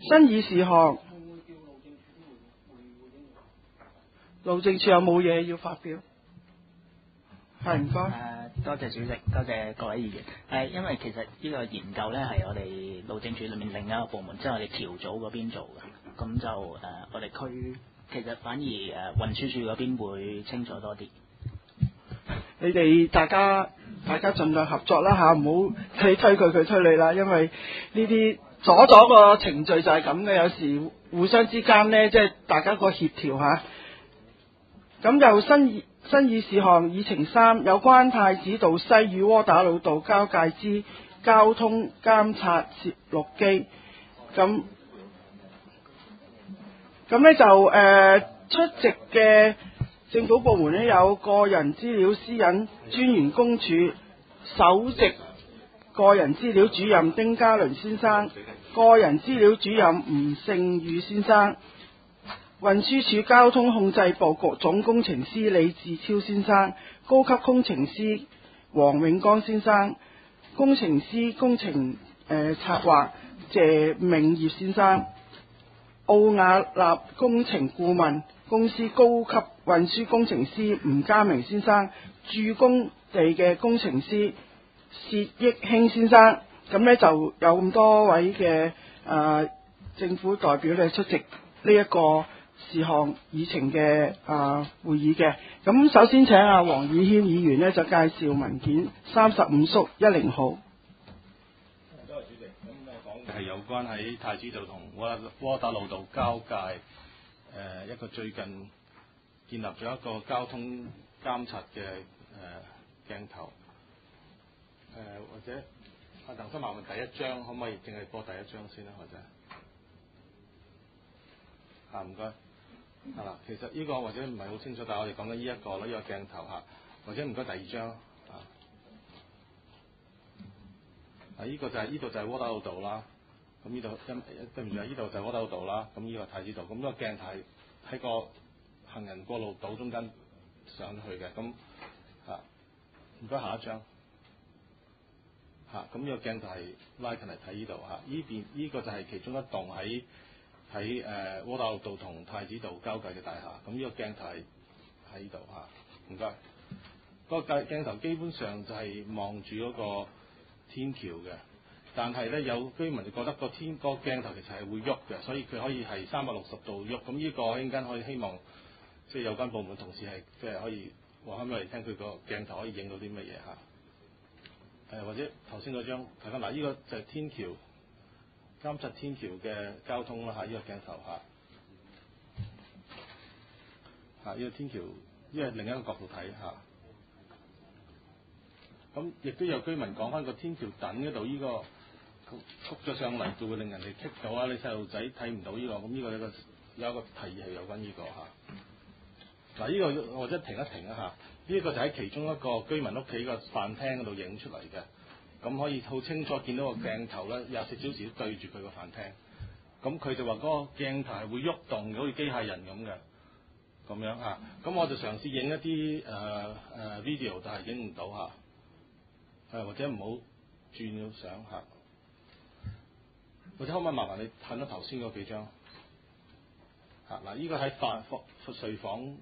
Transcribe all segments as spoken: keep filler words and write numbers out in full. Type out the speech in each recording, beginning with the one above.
新議事項，路政署有冇嘢要發表？係唔該。 誒，多謝主席，多謝各位議員。誒，因為其實呢個研究咧係我哋路政署裏面另一個部門，即係我哋橋組嗰邊做嘅。咁就誒、呃，我哋區其實反而誒、呃、運輸署嗰邊會清楚多啲。 你哋大家大家盡量合作啦嚇，唔好你推佢佢推你啦，因為呢啲阻咗個程序就係咁嘅，有時互相之間呢，即係大家個協調嚇。咁就新議新議事項議程三，有關太子道西與窩打老道交界之交通監察攝錄機。咁咁呢就誒、呃、出席嘅政府部門呢，有個人資料私隱專員公署首席個人資料主任丁家倫先生，個人資料主任吳勝宇先生，運輸署交通控制部局總工程師李志超先生，高級工程師黃永剛先生，工程師工程、呃、策劃謝明業先生，奧雅納工程顧問公司高級運輸工程師吳家明先生，駐工地嘅工程師薛益興先生。咁呢就有咁多位嘅、呃、政府代表咧出席呢一個事項議程嘅啊會議嘅。咁首先請阿黃宇軒議員呢就介紹文件三十五縮一零號。 多謝主席。咁我講嘅係有關喺太子道同窩窩打老道交界誒、呃、一個最近建立咗一個交通監察嘅誒、呃、鏡頭。誒、呃、或者阿鄧生麻煩第一張可唔可以淨係播第一張先啦，或者啊唔該。係啦，其實呢個或者唔係好清楚，但係我哋講緊呢一個啦，呢、呢個鏡頭嚇，或者唔該第二張啊。啊，呢個就係呢度就係窩打老道啦。咁呢度因對唔住啊，呢度就係窩打老道啦。咁呢個太子道，咁呢個鏡頭係喺個行人過路道中間上去嘅。咁啊，唔該下一張。嚇、啊，咁呢個鏡頭係拉近嚟睇呢度嚇，呢邊呢個就係其中一棟喺。喺誒窩打老道同太子道交界嘅大廈，咁呢個鏡頭係喺呢度嚇，唔該。嗰、嗰個鏡頭基本上就係望住嗰個天橋嘅，但係咧有居民就覺得個天、嗰個鏡頭其實係會喐嘅，所以佢可以係三百六十度喐。咁呢個一陣間可以希望即係有關部門同事係即係可以話翻俾我哋聽，佢個鏡頭可以影到啲乜嘢嚇。誒或者頭先嗰張睇翻嗱，呢個就係天橋。監察天橋嘅交通啦嚇，呢、這個鏡頭嚇嚇呢個天橋，呢係另一個角度睇嚇。咁亦都有居民講翻個天橋頂嗰度呢個曲咗上嚟，就會令人哋棘到啊！你細路仔睇唔到呢、這個，咁呢個有一個有一個提議係有關呢、這個嚇。嗱、這、呢個或者停一停一下，呢、這、一個就喺其中一個居民屋企個飯廳嗰度影出嚟嘅。咁可以好清楚見到個鏡頭咧，廿四小時都對住佢個飯廳。咁佢就話嗰個鏡頭係會喐動嘅，好似機械人咁嘅，咁樣啊。咁我就嘗試影一啲誒誒 video，但係影唔到嚇。誒、啊、或者唔好轉咗相嚇。或者可唔可以麻煩你睇到頭先嗰幾張？嚇、啊、嗱，呢、這個喺飯房睡房誒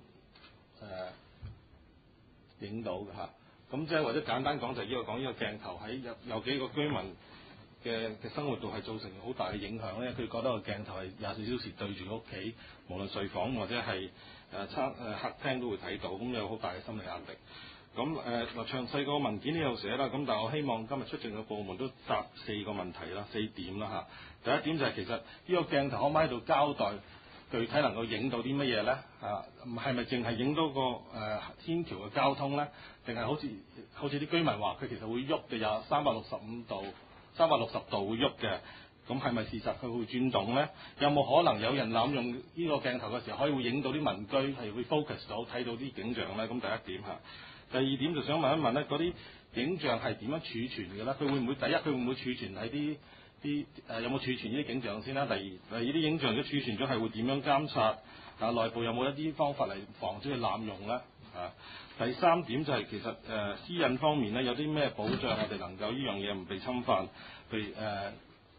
影到嘅嚇。咁即係或者簡單講就係呢個講呢個鏡頭喺有有幾個居民嘅嘅生活度係造成好大嘅影響咧。佢覺得個鏡頭係廿四小時對住屋企，無論睡房或者係誒餐誒客廳都會睇到，咁有好大嘅心理壓力。咁誒嗱詳細個文件呢度寫啦，咁但係我希望今日出席嘅部門都答四個問題啦，四點啦嚇。第一點就係其實呢個鏡頭可唔可以喺度交代具體能夠影到啲乜嘢咧？嚇，係咪淨係影到個誒、呃、天橋嘅交通咧？定係好似好似啲居民話佢其實會喐嘅，有三百六十五度、三百六十度會喐嘅。咁係咪事實佢會轉動咧？有冇可能有人濫用呢個鏡頭嘅時候，可以會影到啲民居係會 focus 到睇到啲景象咧？咁第一點嚇。第二點就想問一問咧，嗰啲影像係點樣儲存嘅咧？佢會唔會第一佢會唔會儲存喺啲啲誒有冇儲存呢啲景象先啦？第二誒呢啲影像如果儲存咗係會點樣監察？啊內部有冇一啲方法嚟防止佢濫用咧？啊第三點就係其實誒、呃、私隱方面咧有啲咩保障我哋能夠呢樣嘢唔被侵犯？譬如誒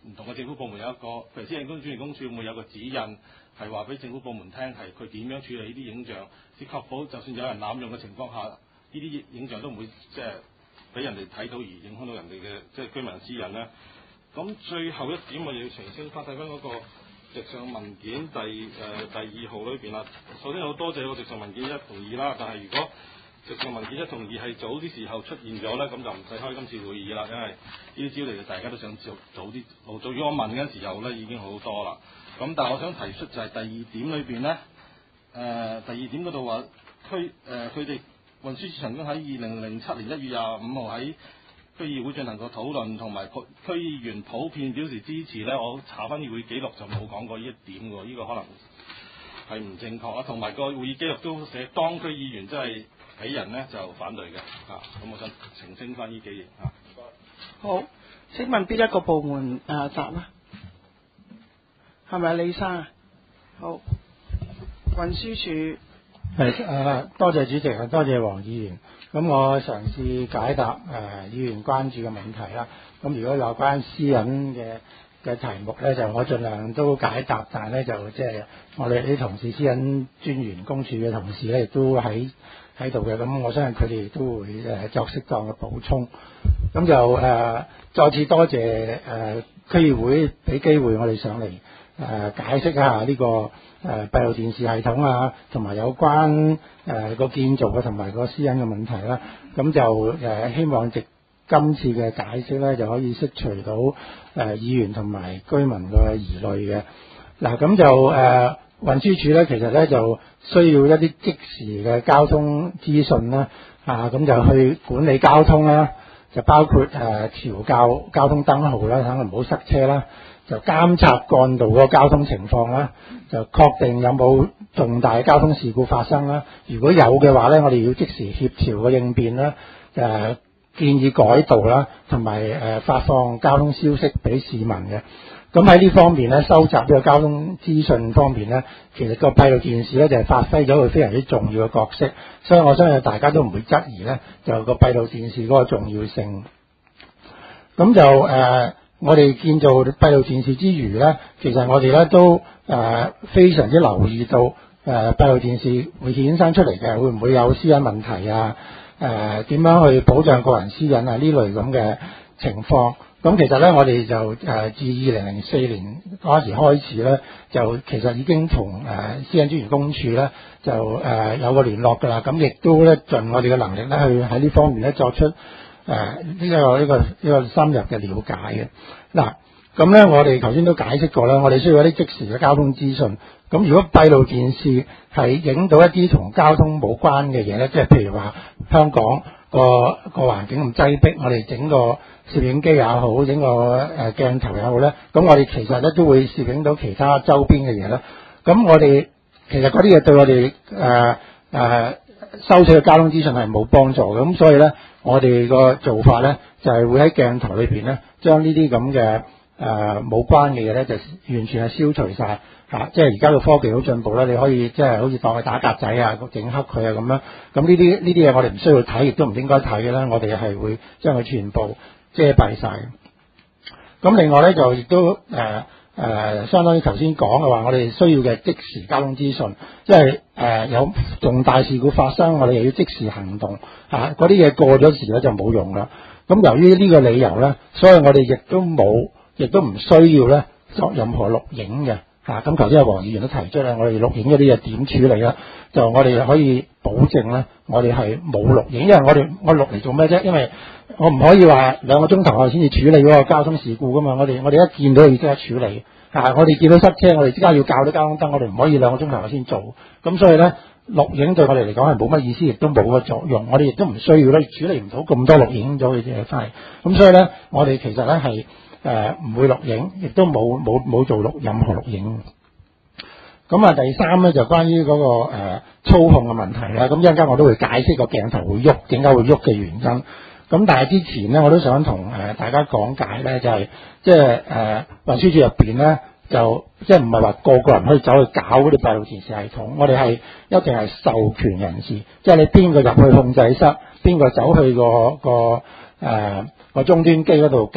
唔同嘅政府部門有一個，譬如私隱專員公署會唔會有個指引，係話俾政府部門聽，係佢點樣處理呢啲影像，先確保就算有人濫用嘅情況下，呢啲影像都唔會即係俾人哋睇到而影響到人哋嘅即係居民私隱咧。咁最後一點我要澄清翻，睇翻嗰個直上文件第誒、呃、第二號裏邊啦。首先好多謝個直上文件一同二啦，但係如果直上文件一同二係早啲時候出現咗咧，咁就唔使開今次會議啦，因為呢啲資料大家都想早早啲早早。如果我問嗰陣時候咧已經好多啦。咁但係我想提出就係第二點裏邊咧，誒、呃、第二點嗰度話區誒佢哋運輸署曾經喺二零零七年一月廿五號喺區議會進行過討論，同埋區議員普遍表示支持咧。我查翻議會記錄就冇講過呢一點喎，呢、這個可能係唔正確啊。同埋個會議記錄都寫當區議員真係俾人咧就反對嘅嚇。咁、啊、我想澄清翻呢幾嘢嚇。 好，請問邊一個部門誒答啦？係咪李生啊？好，運輸署。 係誒、呃，多謝主席，多謝黃議員。咁我嘗試解答誒、呃、議員關注嘅問題啦。咁如果有關私隱嘅嘅題目咧，就我盡量都解答，但係咧就即係我哋啲同事私隱專員公署嘅同事咧，亦都喺喺度嘅。咁我相信佢哋都會誒、呃、作適當嘅補充。咁就誒、呃、再次多謝誒、呃、區議會俾機會我哋上嚟誒、呃、解釋一下呢、這個。誒閉路電視系統啊，同埋有關誒、呃、個建造嘅同埋個私隱嘅問題啦，咁就誒、呃、希望藉今次嘅解釋咧，就可以釋除到誒、呃、議員同埋居民嘅疑慮嘅。嗱，咁就誒、呃、運輸署咧，其實咧就需要一啲即時嘅交通資訊啦，啊咁就去管理交通啦，就包括誒、呃、調校交通燈號啦，等佢唔好塞車啦。就監察幹道嗰個交通情況啦，就確定有冇重大交通事故發生啦。如果有嘅話咧，我哋要即時協調個應變啦，誒、呃、建議改道啦，同埋誒發放交通消息俾市民嘅。咁喺呢方面咧，收集呢個交通資訊方面咧，其實個閉路電視咧就係、是、發揮咗佢非常之重要嘅角色。所以我相信大家都唔會質疑咧，就個閉路電視嗰個重要性。咁就誒。呃我哋建造閉路電視之餘咧，其實我哋咧都誒、呃、非常之留意到誒、呃、閉路電視會衍生出嚟嘅，會唔會有私隱問題啊？誒、呃、點樣去保障個人私隱啊？呢類咁嘅情況。咁其實咧，我哋就誒、呃、自二零零四年嗰時開始咧，就其實已經同誒、呃、私隱專員公署咧就誒、呃、有個聯絡㗎啦。咁亦都咧盡我哋嘅能力咧去喺呢方面咧作出。誒呢、呃這個呢、這個呢、這個深入嘅了解嘅。嗱，咁咧我哋頭先都解釋過啦，我哋需要一啲即時嘅交通資訊。咁如果閉路電視係影到一啲同交通冇關嘅嘢咧，即係譬如話香港個個環境咁擠迫，我哋整個攝影機也好，整個誒鏡頭也好咧，咁我哋其實咧都會攝影到其他周邊嘅嘢啦。咁我哋其實嗰啲嘢對我哋誒誒收取嘅交通資訊係冇幫助嘅。咁所以咧。我哋個做法咧，就係、是、會喺鏡頭裏邊咧，將呢啲咁嘅誒冇關嘅嘢咧，就完全係消除晒嚇、啊。即係而家嘅科技好進步啦，你可以即係好似當佢打格仔啊，整黑佢啊咁樣。咁呢啲呢啲嘢我哋唔需要睇，亦都唔應該睇嘅啦。我哋係會將佢全部遮蔽晒。咁另外咧就亦都誒。呃誒、呃，相當於頭先講嘅話，我哋需要嘅即時交通資訊，即係誒、呃、有重大事故發生，我哋又要即時行動嚇，嗰啲嘢過咗時咧就冇用啦。咁由於呢個理由咧，所以我哋亦都冇，亦都唔需要咧作任何錄影嘅嚇。咁頭先阿黃議員都提出啦，我哋錄影嗰啲嘢點處理啦？就我哋可以保證咧，我哋係冇錄影，因為我哋我錄嚟做咩啫？因為我唔可以話兩個鐘頭後先至處理嗰個交通事故噶嘛，我哋我哋一見到要即刻處理，啊我哋見到塞車，我哋即刻要校啲交通燈，我哋唔可以兩個鐘頭後先做，咁所以咧錄影對我哋嚟講係冇乜意思，亦都冇個作用，我哋亦都唔需要咧處理唔到咁多錄影咗嘅嘢翻嚟，咁所以咧我哋其實咧係誒唔會錄影，亦都冇冇冇做錄任何錄影。咁啊，第三咧就關於嗰、那個誒、呃、操控嘅問題啦。咁一陣間我都會解釋個鏡頭會喐，點解會喐嘅原因。咁但係之前咧，我都想同誒、呃、大家講解咧，就係、是、即係誒運輸署入邊咧，就即係唔係話個個人可以走去搞嗰啲閉路電視系統。我哋係一定係授權人士，即係你邊個入去控制室，邊個走去個個誒個終端機嗰度搞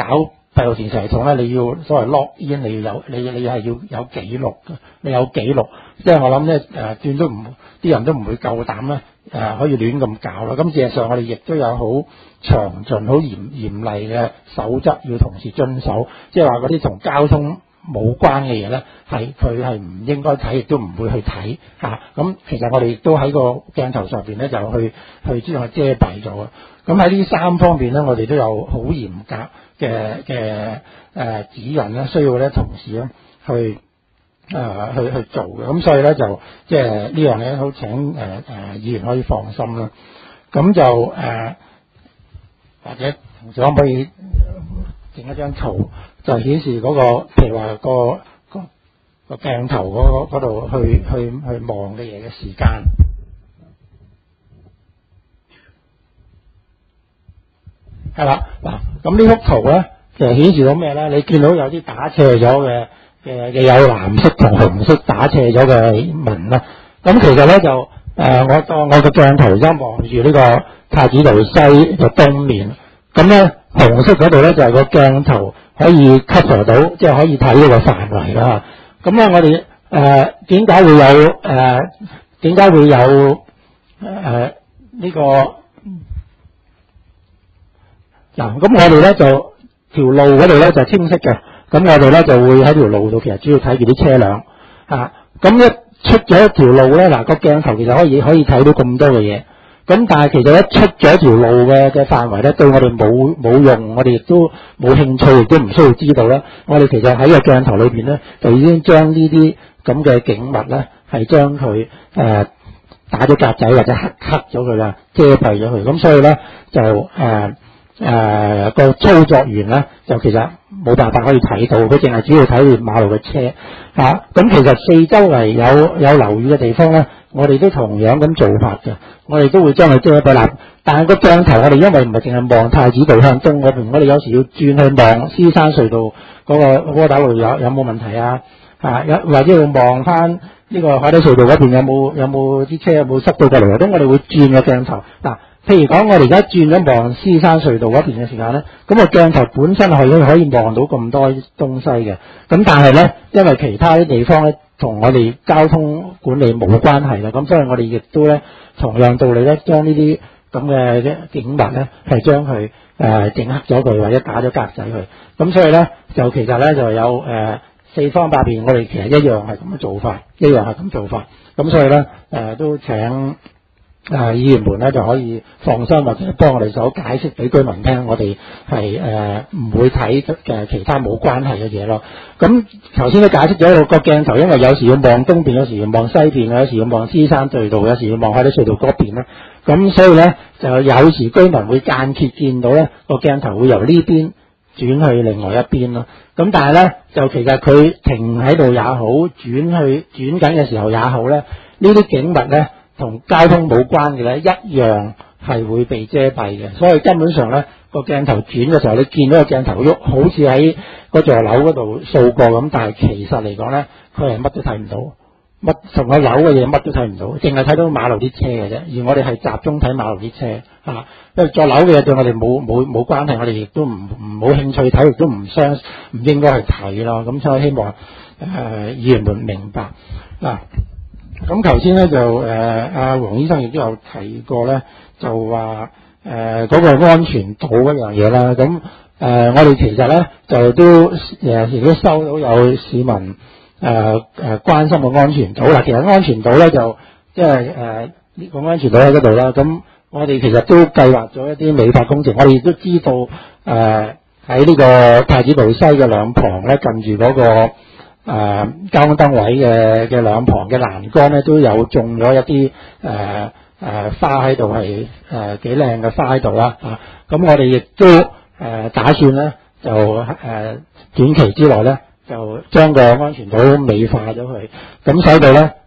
閉路電視系統咧，你要所謂 log in，你要有你你係要有記錄嘅，你有記錄，即係我諗咧誒，斷都唔啲人都唔會夠膽咧誒，可以亂咁搞啦。咁事實上我哋亦都有好詳盡、好嚴嚴厲嘅守則要同時遵守，即係話嗰啲同交通冇關嘅嘢咧，係佢係唔應該睇，亦都唔會去睇嚇。咁、啊、其實我哋亦都喺個鏡頭上邊咧，就去去將佢遮蔽咗。咁喺呢三方面咧，我哋都有好嚴格嘅嘅誒指引咧，需要咧同事咧去誒、呃、去去做嘅。咁所以咧就即係呢樣嘢好請誒誒、呃、議員可以放心啦。咁就誒、呃、或者同時可唔可以整一張圖，就顯示嗰、那個譬如話、那個個個鏡頭嗰度去去去望嘅嘢嘅時間。係啦，嗱，咁呢幅圖咧，其實顯示到咩咧？你見到有啲打斜咗嘅嘅嘅有藍色同紅色打斜咗嘅紋啦。咁其實咧就誒、呃，我當我個鏡頭而家望住呢個太子道西嘅東面，咁咧紅色嗰度咧就係、是、個鏡頭可以 cover 到，即係可以睇呢個範圍啦。咁咧我哋誒點解會有誒點解會有誒呢、呃這個？嗱，咁我哋咧就條路嗰度咧就清晰嘅，咁我哋咧就會喺條路度其實主要睇住啲車輛啊。咁一出咗一條路咧，嗱個鏡頭其實可以可以睇到咁多嘅嘢。咁但係其實一出咗條路嘅嘅範圍咧，對我哋冇冇用，我哋亦都冇興趣，亦都唔需要知道咧。我哋其實喺個鏡頭裏邊咧，就已經將呢啲咁嘅景物咧，係將佢誒打咗格仔或者黑黑咗佢啦，遮蔽咗佢。咁所以咧就誒。呃誒、呃，個操作員咧就其實冇辦法可以睇到，佢淨係主要睇住馬路嘅車吓。咁、啊、其實四周圍有有樓宇嘅地方咧，我哋都同樣咁做法嘅，我哋都會將佢遮蔽啦。但係個鏡頭我哋因為唔係淨係望太子道向東嗰邊，我哋有時要轉去望獅山隧道嗰個窩打路有有冇問題啊？啊，有或者要望翻呢個海底隧道嗰邊有冇有冇啲車有冇塞到過嚟？咁我哋會轉個鏡頭嗱。譬如講，我哋而家轉咗望獅山隧道嗰邊嘅時間咧，咁個鏡頭本身係可以望到咁多東西嘅。咁但係咧，因為其他啲地方咧同我哋交通管理冇關係啦，咁所以我哋亦都咧同樣道理咧，將呢啲咁嘅景物咧係將佢誒整黑咗佢，或者打咗格仔佢。咁所以咧就其實咧就有誒、呃、四方八面，我哋其實一樣係咁嘅做法，一樣係咁做法。咁所以咧誒、呃、都請。誒、呃，議員們咧就可以放心，或者幫我哋手解釋俾居民聽，我哋係誒唔會睇嘅其他冇關係嘅嘢咯。咁頭先都解釋咗個鏡頭，因為有時要望東邊，有時要望西邊，有時要望獅山隧道，有時要望海底隧道嗰邊咧。咁所以咧就有時居民會間歇見到咧個鏡頭會由呢邊轉去另外一邊咯。咁但係咧就其實佢停喺度也好，轉去轉緊嘅時候也好咧，呢啲景物咧。同交通冇關嘅咧，一樣係會被遮蔽嘅，所以根本上咧個鏡頭轉嘅時候，你見到個鏡頭喐，好似喺嗰座樓嗰度掃過咁，但係其實嚟講咧，佢係乜都睇唔到，乜同個樓嘅嘢乜都睇唔到，淨係睇到馬路啲車嘅啫。而我哋係集中睇馬路啲車嚇、啊，因為座樓嘅嘢對我哋冇冇冇關係，我哋亦都唔唔冇興趣睇，亦都唔相唔應該去睇咯。咁所以希望誒、呃、議員們明白嗱。啊咁頭先咧就誒阿黃醫生亦都有提過咧，就話誒嗰個安全島嗰樣嘢啦。咁誒、呃、我哋其實咧就都誒亦都收到有市民誒誒、呃、關心嘅安全島啦。其實安全島咧就即係誒呢個安全島喺嗰度啦。咁我哋其實都計劃咗一啲美化工程。我哋亦都知道誒喺呢個太子道西嘅兩旁咧，近住嗰、那個。誒、呃、交通燈位嘅嘅兩旁嘅欄杆咧，都有種咗一啲誒誒花喺度，係誒幾靚嘅花喺度啦啊！咁我哋亦都誒、呃、打算咧，就誒、呃、短期之內咧，就將個安全島美化咗佢，咁使到咧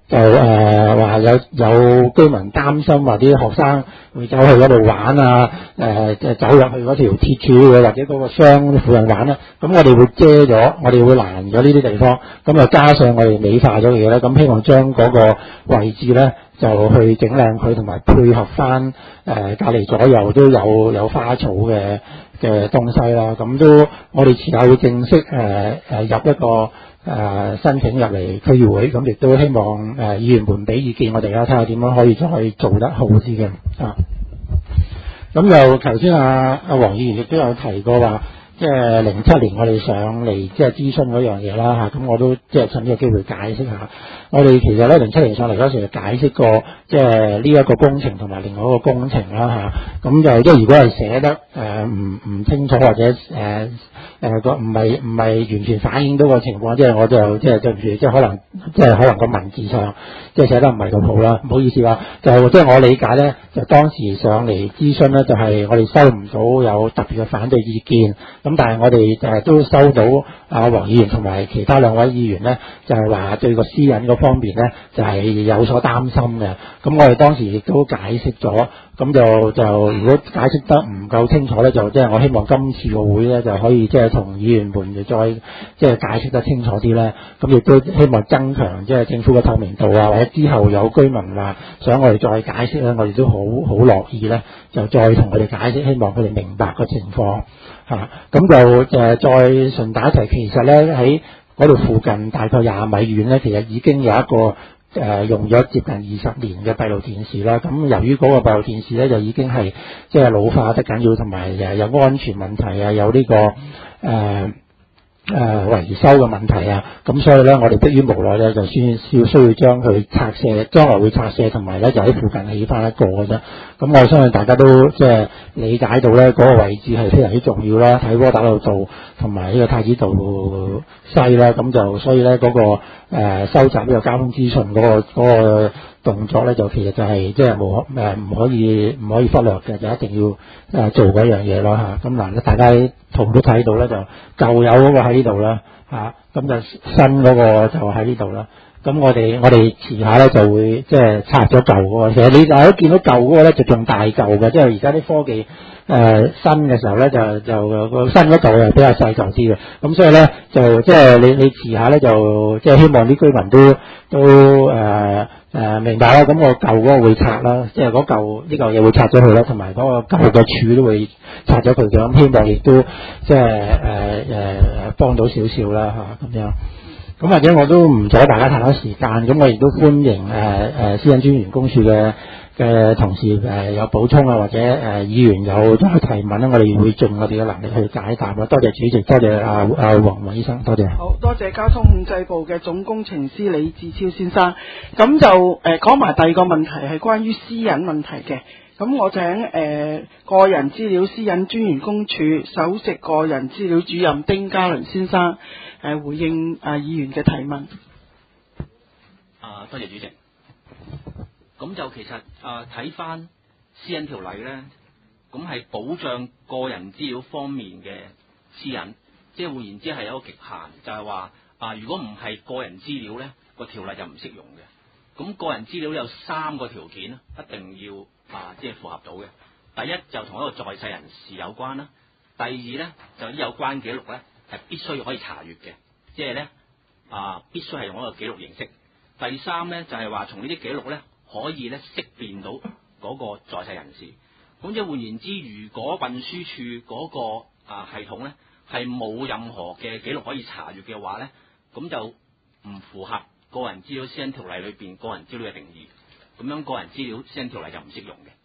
就誒話、呃、有有居民擔心話啲學生會走去嗰度玩啊，誒、呃、誒走入去嗰條鐵柱嘅或者嗰個箱附近玩啦，咁我哋會遮咗，我哋會攔咗呢啲地方，咁啊加上我哋美化咗嘢咧，咁希望將嗰個位置咧就去整靚佢，同埋配合翻誒隔離左右都有有花草嘅嘅東西啦，咁都我哋遲下會正式誒誒、呃、入一個誒、呃、申請入嚟區議會，咁亦都希望誒、呃、議員們俾意見我哋啦，睇下點樣可以再做得好啲嘅啊。咁又頭先阿阿黃議員亦都有提過話，即係零七年我哋上嚟即係諮詢嗰樣嘢啦嚇，咁我都即係趁呢個機會解釋下。我哋其實咧零七年上嚟嗰時就解釋過，即係呢一個工程同埋另外一個工程啦嚇。咁就即係如果係寫得誒唔唔清楚或者誒誒個唔係唔係完全反映到個情況，即係我就即係對唔住，即係可能即係可能個文字上即係寫得唔係咁好啦，唔好意思啦。就即係我理解咧，就當時上嚟諮詢咧，就係我哋收唔到有特別嘅反對意見。咁但係我哋誒都收到阿黃議員同埋其他兩位議員咧，就係話對個私隱嗰方面咧，就係有所擔心嘅。咁我哋當時亦都解釋咗，咁就就如果解釋得唔夠清楚咧，就即係我希望今次個會咧就可以即係同議員們再即係解釋得清楚啲咧。咁亦都希望增強即係政府嘅透明度啊，或者之後有居民話想我哋再解釋咧，我哋都好好樂意咧，就再同佢哋解釋，希望佢哋明白個情況。嚇，咁、啊、就誒再順帶一提，其實咧喺嗰度附近大概廿米遠咧，其實已經有一個誒、呃、用咗接近二十年嘅閉路電視啦。咁由於嗰個閉路電視咧就已經係即係老化得緊要，同埋誒有安全問題啊，有呢、這個誒。呃誒、呃、維修嘅問題啊，咁所以咧，我哋迫於無奈咧，就先要需要將佢拆卸，將來會拆卸，同埋咧就喺附近起翻一個嘅啫。咁我相信大家都即係理解到咧，嗰、那個位置係非常之重要啦，睇窩打老道同埋呢個太子道西啦，咁就所以咧嗰、那個、呃、收集呢個交通資訊嗰、那個嗰、那個動作咧，就其實就係即係冇誒唔可以唔可以忽略嘅，就一定要誒、呃、做嗰樣嘢咯嚇。咁、啊、嗱，大家圖都睇到咧，就舊有嗰個喺呢度啦嚇，咁、啊、就新嗰個就喺呢度啦。咁我哋我哋遲下咧就會即係拆咗舊嗰個。其實你大家見到舊嗰個咧就仲大舊嘅，即係而家啲科技誒、呃、新嘅時候咧就就個新嗰舊又比較細舊啲嘅。咁所以咧就即係你你遲下咧就即係希望啲居民都都誒。呃誒、呃、明白啦，咁我舊嗰個會拆啦，即係嗰舊呢嚿嘢會拆咗佢啦，同埋嗰個舊嘅柱都會拆咗佢嘅，咁希望亦都即係誒誒幫到少少啦嚇咁樣。咁或者我都唔阻大家太多時間，咁我亦都歡迎誒誒、呃、私隱專員公署嘅嘅同事誒、呃、有補充啊，或者誒、呃、議員有再提問咧，我哋會盡我哋嘅能力去解答啦。多謝主席，多謝阿阿黃黃醫生，多謝。 好多謝交通控制部嘅總工程師李志超先生。咁就誒講埋第二個問題係關於私隱問題嘅。咁我請誒、呃、個人資料私隱專員公署首席個人資料主任丁家倫先生誒、呃、回應啊、呃、議員嘅提問。 啊，多謝主席。咁就其實啊睇翻私隱條例咧，咁係保障個人資料方面嘅私隱，即係換言之係有一個極限，就係話啊如果唔係個人資料咧，個條例就唔適用嘅。咁個人資料有三個條件一定要啊即係符合到嘅。第一就同一個在世人士有關啦，第二咧就有關記錄咧係必須可以查閱嘅，即係咧啊必須係用一個記錄形式。第三咧就係話從呢啲記錄咧可以咧識別到嗰個在世人士。咁即係換言之，如果運輸處嗰個啊系統咧係冇任何嘅記錄可以查閱嘅話咧，咁就唔符合個人資料私隱條例裏邊個人資料嘅定義。咁樣個人資料私隱條例就唔適用嘅。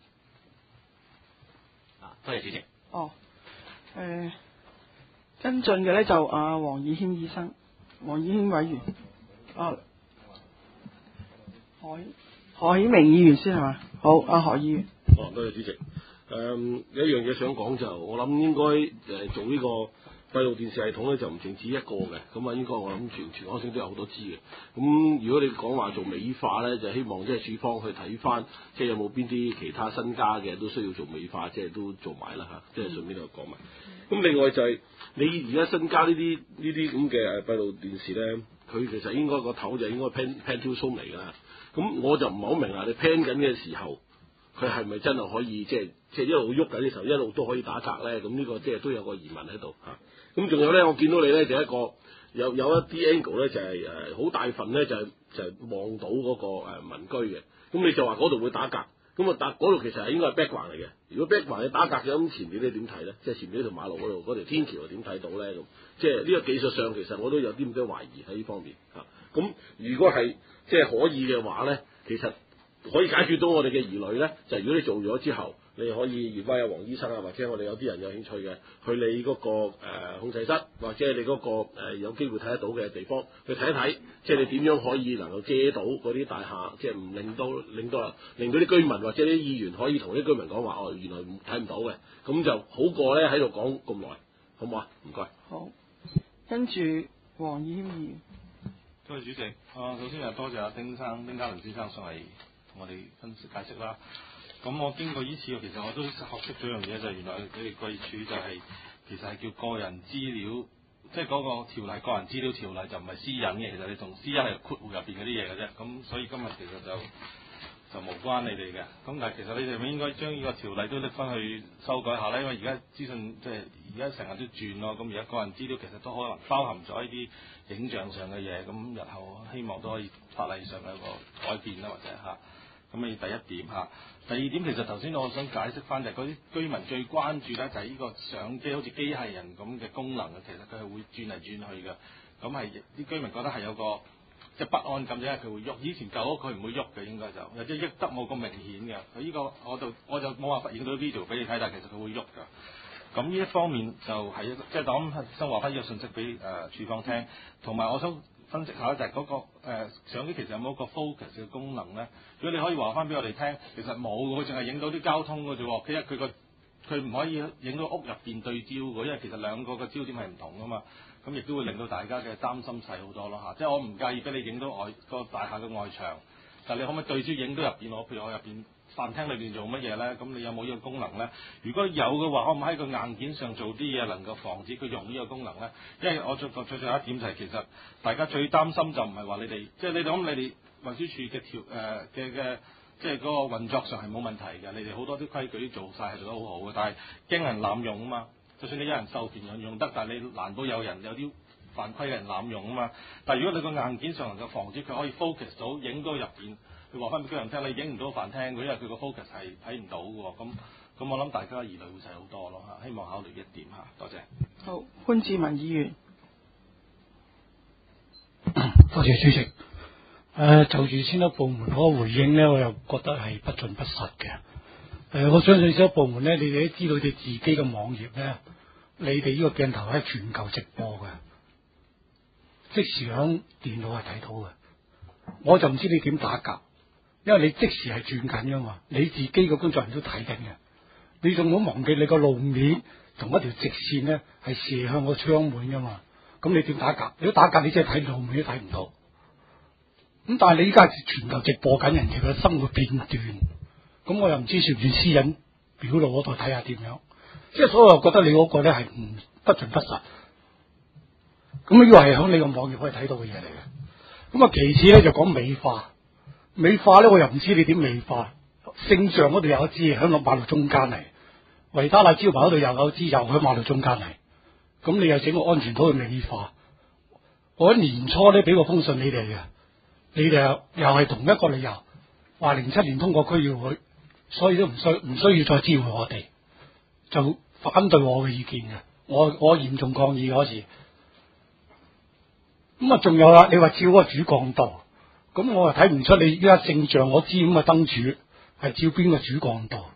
啊，多謝主席。 哦，誒、呃、跟進嘅咧就阿黃以謙醫生、黃以謙委員。啊，何何顯明議員先係嘛？好，阿何議員。 哦，多謝主席。誒、嗯，有一樣嘢想講就，我諗應該誒、呃、做呢個閉路電視系統咧，就唔淨止一個嘅，咁啊應該我諗全全港性都有好多支嘅。咁如果你講話做美化咧，就希望即係署方去睇翻，即係有冇邊啲其他新加嘅都需要做美化，即係都做埋啦嚇，即係順便度講埋。咁另外就係、是、你而家新加呢啲呢啲咁嘅誒閉路電視咧。 佢其實應該個頭就應該 pan pan too soon 嚟㗎啦。咁我就唔係好明啦，你 pan 緊嘅時候，佢係咪真係可以即係即係一路喐緊嘅時候，一路都可以打格咧？咁呢個即係都有個疑問喺度嚇。咁仲有咧，我見到你咧就一個有有一啲 angle 咧就係誒好大份咧就係、就係、望到嗰個誒民居嘅。咁你就話嗰度會打格，咁啊打嗰度其實係應該係 background 嚟嘅。如果 background 你打格嘅，咁前面你點睇咧？即係前面呢條馬路嗰度嗰條天橋點睇到咧？咁即係呢個技術上其實我都有啲咁多懷疑喺呢方面嚇。咁如果係即係可以嘅話咧，其實可以解決到我哋嘅疑慮咧，就係、如果你做咗之後，你可以約翻阿黃醫生啊，或者我哋有啲人有興趣嘅，去你嗰、嗰個、呃、控制室，或者你嗰、嗰個、呃、有機會睇得到嘅地方去睇一睇，即係你點樣可以能夠遮到嗰啲大廈，即係唔令到令到令到啲居民或者啲議員可以同啲居民講話，哦原來睇唔到嘅，咁就好過咧喺度講咁耐，好唔好啊？唔該。 好，跟住黃議員。 多謝主席。啊，首先係多謝阿丁生、丁家麟先生上嚟同我哋分析解釋啦。咁我經過呢次，其實我都學識咗一樣嘢，就係、原來你哋貴處就係、其實係叫個人資料，即係嗰個條例個人資料條例就唔係私隱嘅，其實你同私隱係括弧入邊嗰啲嘢嘅啫。咁所以今日其實就就無關你哋嘅。咁但係其實你哋咪應該將呢個條例都拎翻去修改下啦，因為而家資訊即係而家成日都轉咯。咁而家個人資料其實都可能包含咗呢啲影像上嘅嘢，咁日後希望都可以法例上有個改變啦，或者嚇。咁啊，第一點嚇。第二點其實頭先我想解釋翻就係嗰啲居民最關注咧就係呢個相機好似機械人咁嘅功能嘅，其實佢係會轉嚟轉去嘅。咁係啲居民覺得係有個即係不安感，因為佢會喐。以前舊屋佢唔會喐嘅，應該就或者喐得冇咁明顯嘅。佢呢個我就我就冇辦法影到 video 俾你睇，但係其實佢會喐㗎。咁呢一方面就係、是、即係講想話翻呢個信息俾誒處方聽，同埋我想分析下就係嗰、那個、呃、相機其實有冇一個 focus 嘅功能咧？如果你可以話翻俾我哋聽，其實冇嘅，佢淨係影到啲交通嘅啫喎。其實佢個佢唔可以影到屋入邊對焦嘅，因為其實兩個嘅焦點係唔同㗎嘛。咁亦都會令到大家嘅擔心細好多咯嚇。即係我唔介意俾你影到外個大廈嘅外牆，但係你可唔可以對焦影到入邊？我譬如我入邊飯廳裏邊做乜嘢咧？咁你有冇呢個功能咧？如果有嘅話，可唔可以喺個硬件上做啲嘢，能夠防止佢用呢個功能咧？因為我最最最後一點就係、是、其實大家最擔心就唔係話你哋，即係你哋諗你哋運輸署嘅條誒嘅嘅，即係嗰個運作上係冇問題嘅。你哋好多啲規矩做晒係做得好好嘅，但係驚人濫用啊嘛。就算你有人授權人用得，但係你難保有人有啲犯規嘅人濫用啊嘛。但係如果你個硬件上能夠防止佢可以 focus 到影到入邊。佢話翻俾居民聽，你影唔到飯廳，因為佢個 focus 係睇唔到嘅喎。咁咁我諗大家疑慮會細好多咯嚇，希望考慮一點嚇。多謝。 好，潘志文議員。 多謝主席。誒、呃，就住先一部門嗰個回應咧，我又覺得係不盡不實嘅。誒、呃，我相信先一部門咧，你哋都知道你自己嘅網頁咧，你哋呢個鏡頭係全球直播嘅，即時響電腦係睇到嘅。我就唔知你點打格。因為你即時係轉緊噶嘛，你自己嘅工作人都睇緊嘅，你仲唔好忘記你個路面同一條直線咧係射向個窗門噶嘛，咁你點打格？如果打格你真係睇路面都睇唔到。咁但係你依家係全球直播緊人哋嘅生活片段，咁我又唔知算唔算私隱表露嗰度睇下點樣，即係所以我覺得你嗰個咧係唔不盡不實。咁呢個係響你個網頁可以睇到嘅嘢嚟嘅。咁啊，其次咧就講美化。美化咧，我又唔知你點美化。聖像嗰度有一支，喺個馬路中間嚟；維他奶招牌嗰度又有一支，又喺馬路中間嚟。咁你又整個安全島去美化？我喺年初咧俾個封信你哋嘅，你哋又又係同一個理由，話零七年通過區議會，所以都唔需唔需要再知會我哋，就反對我嘅意見嘅。我我嚴重抗議嗰時。咁啊，仲有啦，你話照嗰個主幹道。咁我又睇唔出你依家聖像我知咁嘅燈柱係照邊個主幹道？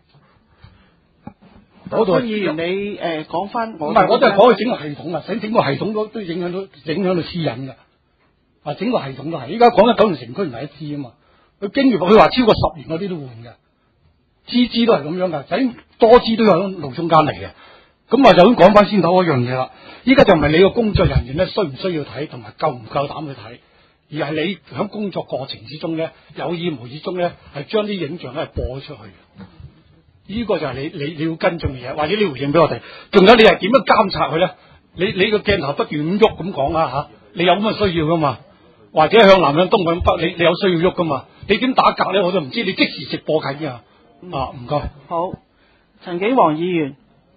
嗰度潘議員，你誒講翻我唔係，我都係講佢整個系統啊，整整個系統都都影響到影響到私隱㗎。啊，整個系統都係，依家講緊九龍城區唔係一支啊嘛，佢經月佢話超過十年嗰啲都換嘅，支支都係咁樣㗎，整多支都有喺路中間嚟嘅。咁啊，就咁講翻先頭嗰樣嘢啦。依家就唔係你個工作人員咧需唔需要睇，同埋夠唔夠膽去睇。而係你喺工作過程之中咧，有意無意中咧，係將啲影像咧播出去。呢、這個就係你你你要跟進嘅嘢，或者你回應俾我哋。仲有你係點樣監察佢咧？你你個鏡頭不斷咁喐咁講啊嚇，你有咁嘅需要噶嘛？ 或者向南向東向北，你你有需要喐噶嘛？你點打格咧？我都唔知，你即時直播緊㗎。啊，唔該。 好，陳景黃議員。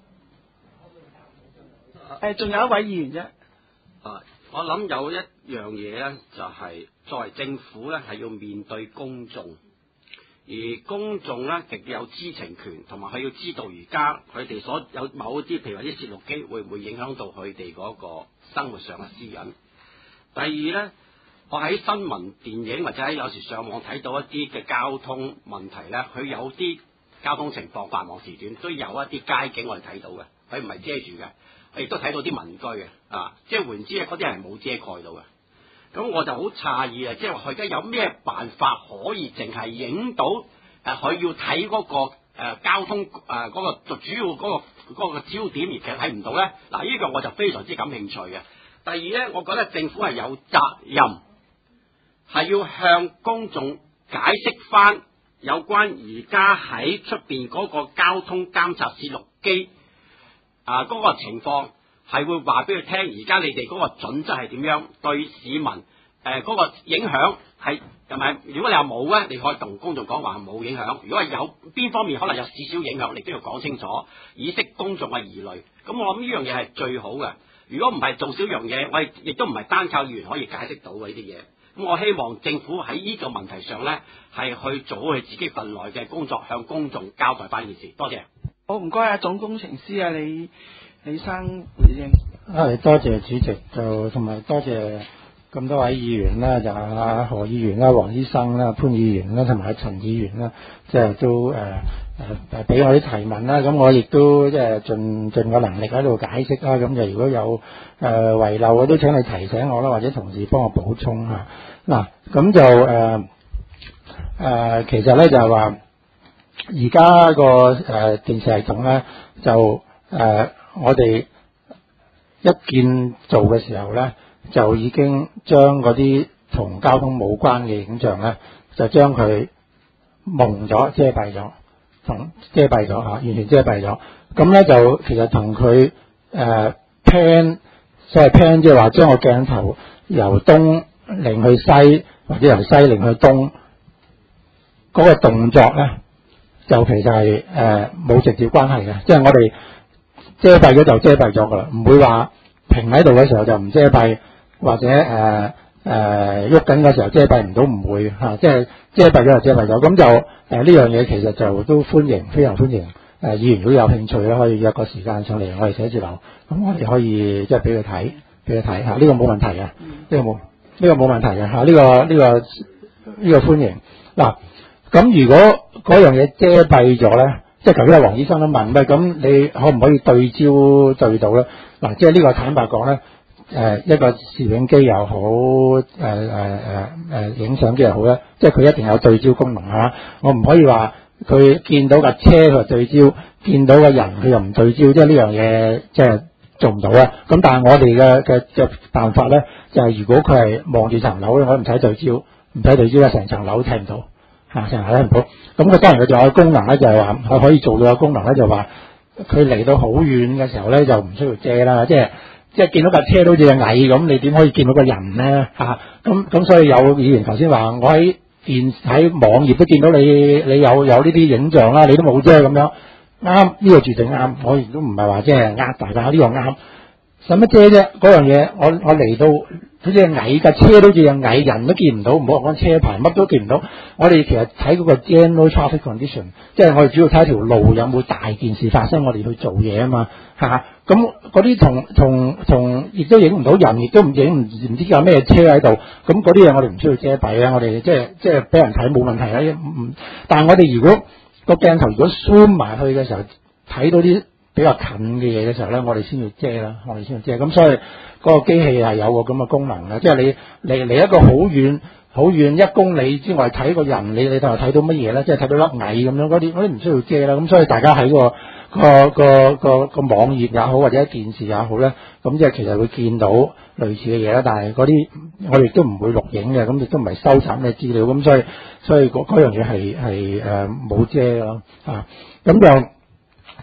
誒，仲有一位議員啫。 啊，我諗有一樣嘢咧，就係、是、作為政府咧，係要面對公眾，而公眾咧亦有知情權，同埋佢要知道而家佢哋所有某啲，譬如話啲攝錄機會唔會影響到佢哋嗰個生活上嘅私隱。第二咧，我喺新聞、電影或者喺有時上網睇到一啲嘅交通問題咧，佢有啲交通情況繁忙時段都有一啲街景我哋睇到嘅，佢唔係遮住嘅。亦都睇到啲民居嘅，啊，即係換言之，嗰啲係冇遮蓋到嘅。咁我就好詫異啊！即係話佢而家有咩辦法可以淨係影到誒？佢、呃、要睇嗰、嗰個、呃、交通誒嗰、呃嗰個主要嗰、嗰個嗰、嗰個焦點，而其實睇唔到咧。嗱、啊，呢、呢個我就非常之感興趣嘅。第二咧，我覺得政府係有責任係要向公眾解釋翻有關而家喺出邊嗰個交通監察攝錄機。啊！嗰、那個情況係會話俾佢聽，而家你哋嗰個準則係點樣對市民誒嗰、呃那個影響係係咪？如果你話冇咧，你可以同公眾講話冇影響；如果係有邊方面可能有少少影響，你都要講清楚，以釋公眾嘅疑慮。咁我諗呢樣嘢係最好嘅。如果唔係做少樣嘢，我哋亦都唔係單靠議員可以解釋到嘅呢啲嘢。咁我希望政府喺呢個問題上咧，係去做好佢自己份內嘅工作，向公眾交代翻件事。多謝。 好，唔該啊，總工程師啊，李李生回應。 係多謝主席，就同埋多謝咁多位議員啦，就阿何議員啦、黃醫生啦、潘議員啦，同埋陳議員啦，即係都誒誒誒俾我啲提問啦。咁我亦都即係盡盡個能力喺度解釋啦。咁就如果有誒遺漏，我都請你提醒我啦，或者同事幫我補充嚇。嗱，咁就誒誒、呃呃，其實咧就係話。而家個誒電視系統咧，就誒、呃、我哋一見做嘅時候咧，就已經將嗰啲同交通冇關嘅影像咧，就將佢蒙咗、遮蔽咗，同遮蔽咗嚇，完全遮蔽咗。咁咧就其實同佢誒 pan，所謂 pan 即係話將個鏡頭由東擰去西，或者由西擰去東嗰、那個動作咧。就其實係誒冇直接關係嘅，即係我哋遮蔽咗就遮蔽咗噶啦，唔會話停喺度嘅時候就唔遮蔽，或者誒誒喐緊嘅時候遮蔽唔到，唔會嚇、啊，即係遮蔽咗就遮蔽咗。咁就誒呢、呃、樣嘢其實就都歡迎，非常歡迎。誒、呃、議員如果有興趣咧，可以約個時間上嚟我哋寫字樓，咁我哋可以即係俾佢睇，俾佢睇嚇，呢、這個冇問題嘅，呢、這個冇呢、這個冇問題嘅嚇，呢、啊這個呢、這個呢、這個歡迎嗱。咁如果嗰樣嘢遮蔽咗咧，即係頭先阿黃醫生都問，喂，咁你可唔可以對焦對到咧？嗱，即係呢個坦白講咧，誒、呃、一個攝影機又好，誒誒誒誒影相機又好咧，即係佢一定有對焦功能嚇。我唔可以話佢見到架車佢就對焦，見到個人佢又唔對焦，即係呢樣嘢即係做唔到啊。咁但係我哋嘅嘅嘅辦法咧，就係、是、如果佢係望住層樓咧，我唔使對焦，唔使對焦咧，成層樓睇唔到。啊，成日睇唔到，咁佢當然佢仲有個功能咧，就係話佢可以做到個功能咧，就話佢嚟到好遠嘅時候咧，就唔需要遮啦，即係即係見到架車都好似隻蟻咁，你點可以見到個人咧？嚇、啊，咁咁所以有議員頭先話，我喺電喺網頁都見到你，你有有呢啲影像啦，你都冇遮咁樣，啱呢、呢個絕對啱，我亦都唔係話即係呃大家，呢、呢個啱，使乜遮啫？嗰樣嘢我我嚟到。好似蟻架車都似隻蟻，人都見唔到，唔好話講車牌，乜都見唔到。我哋其實睇嗰個 general traffic condition，即係我哋主要睇條路有冇大件事發生，我哋去做嘢啊嘛嚇。咁嗰啲同同同亦都影唔到人，亦都唔影唔唔知有咩車喺度。咁嗰啲嘢我哋唔需要遮蔽啊，我哋即係即係俾人睇冇問題啦。但係我哋如果個鏡頭如果 zoom 埋去嘅時候，睇到啲比較近嘅嘢嘅時候咧，我哋先要遮啦，我哋先要遮。咁所以嗰個機器係有個咁嘅功能嘅，即係你離離一個好遠好遠一公里之外睇個人，你你就睇到乜嘢咧？即係睇到粒蟻咁樣，嗰啲嗰啲唔需要遮啦。咁所以大家喺個個個個個網頁也好，或者電視也好咧，咁即係其實會見到類似嘅嘢啦。但係嗰啲我哋都唔會錄影嘅，咁亦都唔係收集嘅資料。咁所以所以嗰嗰樣嘢係係誒冇遮咯啊。咁就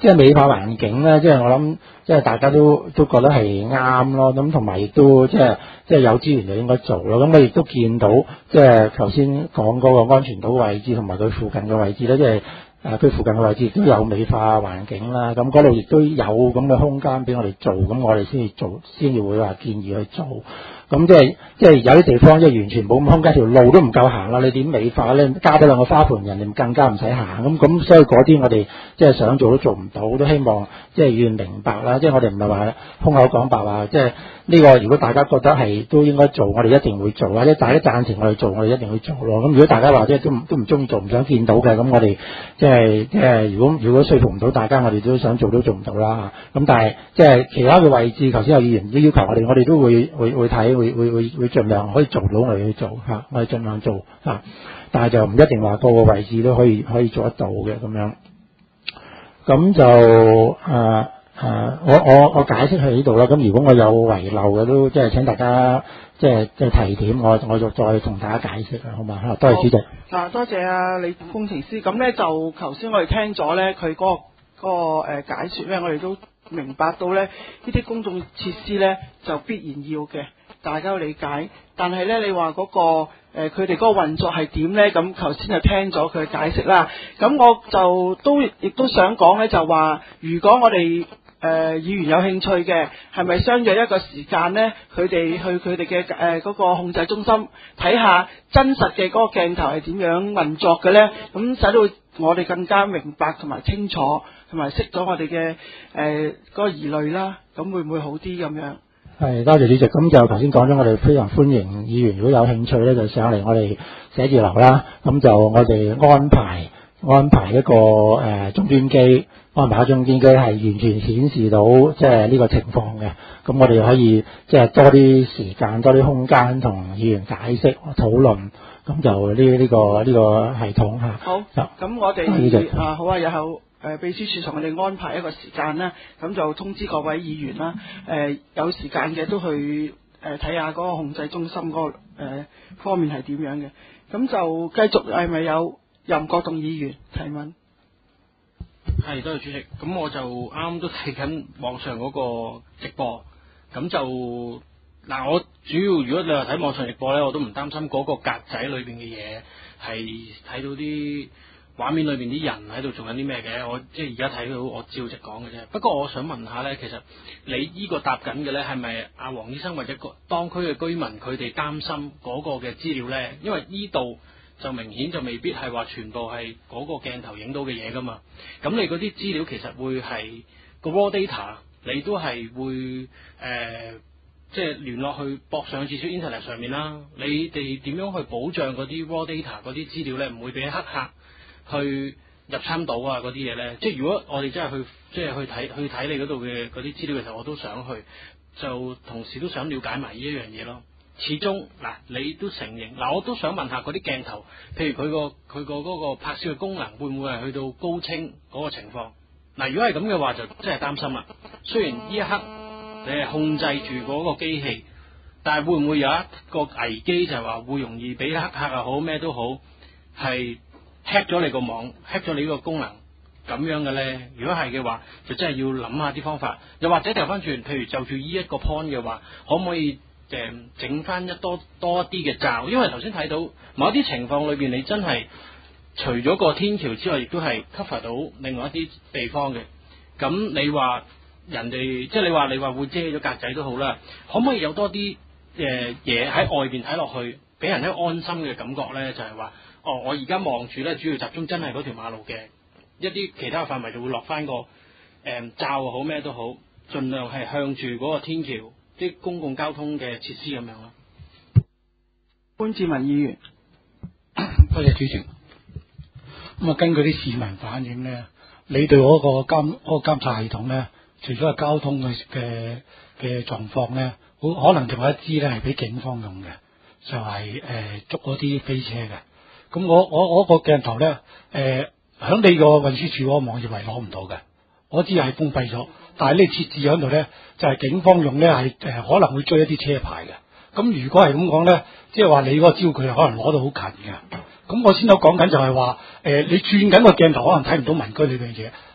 即係美化環境咧，即係我諗，即係大家都都覺得係啱咯。咁同埋亦都即係即係有資源就應該做咯。咁我亦都見到，即係頭先講嗰個安全島位置同埋佢附近嘅位置咧，即係。誒佢、啊、附近嘅位置亦都有美化環境啦，咁嗰度亦都有咁嘅空間俾我哋做，咁我哋先至做，先至會話建議去做。咁即係即係有啲地方即係完全冇咁空間，條路都唔夠行啦，你點美化咧？加多兩個花盆，人哋更加唔使行。咁咁所以嗰啲我哋即係想做都做唔到，都希望即係要明白啦。即係我哋唔係話空口講白話，即係呢個如果大家覺得係都應該做，我哋一定會做，或者大家贊成我哋做，我哋一定會做咯。咁如果大家話即係都唔都唔中意做，唔想見到嘅，咁我哋即係即係如果如果說服唔到大家，我哋都想做都做唔到啦。咁但係即係其他嘅位置，頭先有議員都要求我哋，我哋都會會會睇。會會會會盡量可以做到我哋去做嚇，我哋盡量做嚇，但係就唔一定話個個位置都可以可以做得到嘅咁樣。咁就誒誒、呃呃，我我我解釋喺呢度啦。咁如果我有遺漏嘅，都即係請大家即係即係提點我，我就再同大家解釋啦，好嘛嚇？多謝主席。 嗱，多謝啊李工程師。咁咧就頭先我哋聽咗咧，佢嗰個嗰個誒解説咧，我哋都明白到咧，呢啲公眾設施咧就必然要嘅。大家都理解，但係咧，你話嗰、嗰個誒佢哋嗰個運作係點咧？咁頭先就聽咗佢解釋啦。咁我就都亦都想講咧，就話如果我哋誒、呃、議員有興趣嘅，係咪相約一個時間咧？佢哋去佢哋嘅誒嗰個控制中心睇下真實嘅嗰個鏡頭係點樣運作嘅咧？咁使到我哋更加明白同埋清楚，同埋識咗我哋嘅誒嗰個疑慮啦。咁會唔會好啲咁樣？ 係，多謝主席。咁就頭先講咗，我哋非常歡迎議員，如果有興趣咧，就上嚟我哋寫字樓啦。咁就我哋安排安排一個誒、呃、終端機，安排一個終端機係完全顯示到即係呢個情況嘅。咁我哋可以即係多啲時間、多啲空間同議員解釋討論。咁就呢呢、呢個呢、呢個系統嚇。好。咁我哋啊好啊，有後。誒秘書處同我哋安排一個時間啦，咁就通知各位議員啦。誒、呃、有時間嘅都去誒睇下嗰個控制中心嗰、那個誒、呃、方面係點樣嘅。咁就繼續係咪有任國棟議員提問？ 係，多謝主席。咁我就啱啱都睇緊網上嗰個直播，咁就嗱，我主要如果你話睇網上直播咧，我都唔擔心嗰個格仔裏邊嘅嘢係睇到啲畫面裏邊啲人喺度做緊啲咩嘅，我即係而家睇到我照直講嘅啫。不過我想問下咧，其實你依個答緊嘅咧，係咪阿黃醫生或者個當區嘅居民佢哋擔心嗰個嘅資料咧？因為依度就明顯就未必係話全部係嗰個鏡頭影到嘅嘢噶嘛。咁你嗰啲資料其實會係個 raw data，你都係會誒、呃、即係聯絡去駁上至少 internet 上面啦。你哋點樣去保障嗰啲 raw data 嗰啲資料咧，唔會俾黑客去入侵到啊嗰啲嘢咧？即係如果我哋真係去即係去睇去睇你嗰度嘅嗰啲資料嘅時候，我都想去，就同時都想了解埋呢一樣嘢咯。始終嗱，你都承認嗱，我都想問下嗰啲鏡頭，譬如佢個佢個嗰個拍攝嘅功能會唔會係去到高清嗰個情況？嗱，如果係咁嘅話，就真係擔心啦。雖然呢一刻你係控制住嗰個機器，但係會唔會有一個危機，就係話會容易俾黑客又好咩都好係hack 咗你個網 hack 咗你呢個功能咁樣嘅咧？如果係嘅話，就真係要諗下啲方法。又或者調翻轉，譬如就住呢一個 point 嘅話，可唔可以誒整翻一多多一啲嘅罩？因為頭先睇到某一啲情況裏邊，你真係除咗個天橋之外，亦都係 cover 到另外一啲地方嘅。咁你話人哋即係你話你話會遮咗格仔都好啦，可唔可以有多啲誒嘢喺外邊睇落去，俾人一個安心嘅感覺咧？就係話哦，我而家望住咧，主要集中真係嗰條馬路嘅，一啲其他嘅範圍就會落翻個誒、呃、罩好咩都好，盡量係向住嗰個天橋啲公共交通嘅設施咁樣咯。 潘志文議員， 多謝主席。咁啊，根據啲市民反映咧，你對嗰個監嗰個監察系統咧，除咗係交通嘅嘅嘅狀況咧，好可能仲有一支咧係俾警方用嘅，就係、是、誒、呃、捉嗰啲飛車嘅。咁我我我個鏡頭咧，誒、呃、響你個運輸署嗰個網頁係攞唔到嘅，我知係封閉咗，但係呢設置喺度咧，就係、是、警方用咧係誒可能會追一啲車牌嘅。咁如果係咁講咧，即係話你嗰個焦距係可能攞到好近嘅。咁我先有講緊就係話，誒、呃、你轉緊個鏡頭可能睇唔到民居裏邊嘅嘢，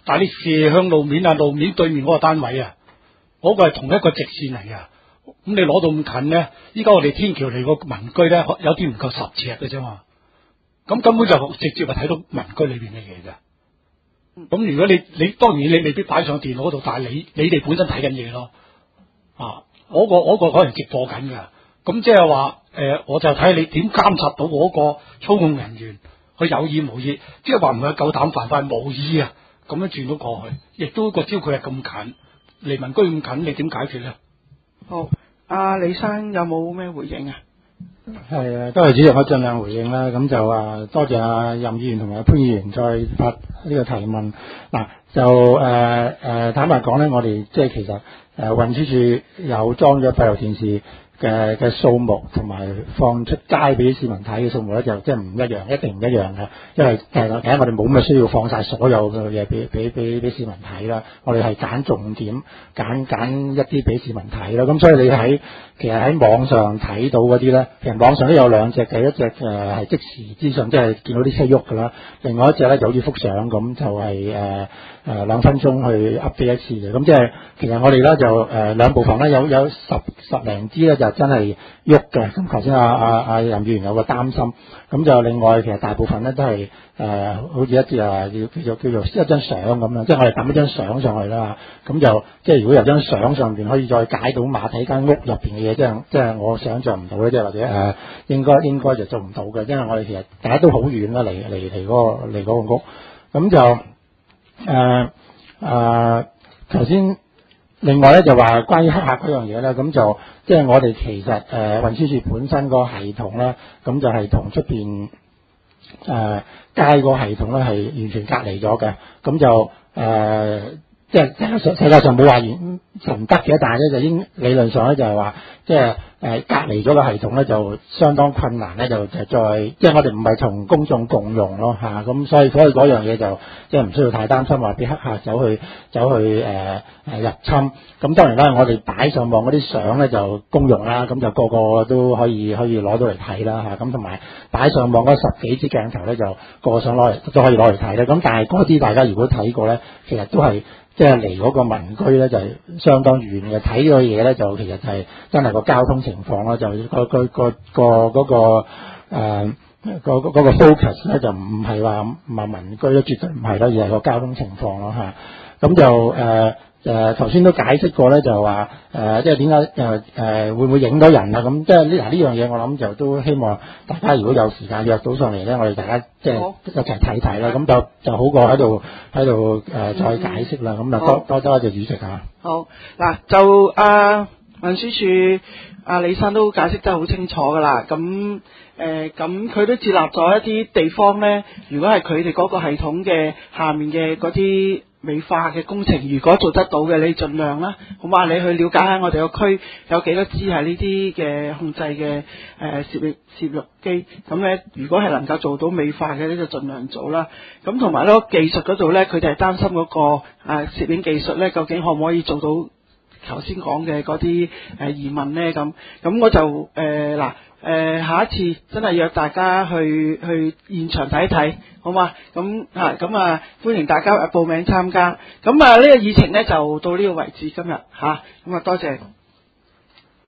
但係你射向路面啊，路面對面嗰個單位啊，嗰、嗰個係同一個直線嚟㗎。咁你攞到咁近咧，依家我哋天橋離個民居咧，有啲唔夠十尺嘅啫嘛。咁根本就直接係睇到民居裏邊嘅嘢㗎。咁如果你你當然你未必擺上電腦嗰度，但係你你哋本身睇緊嘢咯。啊，嗰、嗰個嗰、嗰個可能直播緊㗎。咁即係話誒，我就睇你點監察到嗰個操控人員，佢有意無意，即係話唔係夠膽犯法，無意啊，咁樣轉到過去，亦都個焦距係咁近，離民居咁近，你點解決咧？ 好，阿李生有冇咩回應啊？ 係啊，多謝主席，我盡量回應啦。咁就啊，多謝阿任議員同埋潘議員再發呢個提問。嗱，就誒誒、呃呃、坦白講咧，我哋即係其實誒、呃、運輸署有裝咗閉路電視嘅嘅數目同埋放出街俾市民睇嘅數目咧，就即係唔一樣，一定唔一樣嘅。因為誒第一我哋冇咁嘅需要放晒所有嘅嘢俾俾俾俾市民睇啦。我哋係揀重點，揀揀一啲俾市民睇啦。咁所以你喺其實喺網上睇到嗰啲咧，其實網上都有兩隻嘅，一隻誒係即時資訊，即係見到啲車喐㗎啦。另外一隻咧就好似幅相咁，就係誒誒兩分鐘去 update 一次嘅。咁即係其實我哋咧就誒、呃、兩部分咧，有有十十零支咧就真係喐嘅。咁頭先阿阿阿任議員有個擔心，咁就另外其實大部分咧都係誒、呃、好似一啲啊叫叫做叫做一張相咁樣，即係我哋抌一張相上去啦。咁就即係如果有張相上邊可以再解到馬體間屋入邊嘅嘢，即係即係我想象唔到咧，即係或者誒、呃、應該應該就做唔到嘅，因為我哋其實大家都好遠啦，離離離嗰個離嗰個屋，咁就誒誒頭先。另外咧就話關於黑客嗰樣嘢咧，咁就即係我哋其實誒、呃、運輸署本身個系統咧，咁就係同出邊誒街個系統咧係完全隔離咗嘅，咁就誒、呃、即係世界上冇話完唔得嘅，但係咧就應理論上咧就係話即係。誒隔離咗個系統咧就相當困難咧，就就再即係我哋唔係同公眾共用咯嚇，咁、啊、所以所以嗰樣嘢就即係唔需要太擔心話俾黑客走去走去誒誒、呃、入侵。咁當然啦，我哋擺上網嗰啲相咧就公用啦，咁就個個都可以可以攞到嚟睇啦嚇，咁同埋擺上網嗰十幾支鏡頭咧就個個想攞嚟都可以攞嚟睇啦。咁但係嗰啲大家如果睇過咧，其實都係。即係離嗰個民居咧就係、是、相當遠嘅，睇嘅嘢咧就其實就係真係個交通情況啦，就個個個個嗰個誒個嗰個 focus 咧就唔係話唔係民居咧，絕對唔係啦，而係個交通情況咯嚇。咁就誒誒頭先都解釋過咧，就話誒、呃、即係點解誒誒會唔會影到人啊？咁即係呢嗱呢樣嘢，我諗就都希望大家如果有時間約到上嚟咧，我哋大家即係一齊睇睇啦。咁就就好過喺度喺度誒再解釋啦。咁啊多多多謝主席啊。 好嗱，就啊運輸署阿李生都解釋得好清楚噶啦。咁誒咁佢都接納咗一啲地方咧，如果係佢哋嗰個系統嘅下面嘅嗰啲美化嘅工程，如果做得到嘅，你盡量啦，好嘛？你去了解下我哋個區有幾多支係呢啲嘅控制嘅誒攝錄攝錄機，咁咧如果係能夠做到美化嘅，呢就盡量做啦。咁同埋咧技術嗰度咧，佢哋係擔心嗰個誒攝影技術咧，究竟可唔可以做到頭先講嘅嗰啲誒疑問咧？咁咁我就誒嗱。誒、呃，下一次真係約大家去去現場睇一睇，好嘛？咁啊，咁啊，歡迎大家報名參加。咁啊，呢、這個議程咧就到呢個為止今日吓，咁啊，多謝。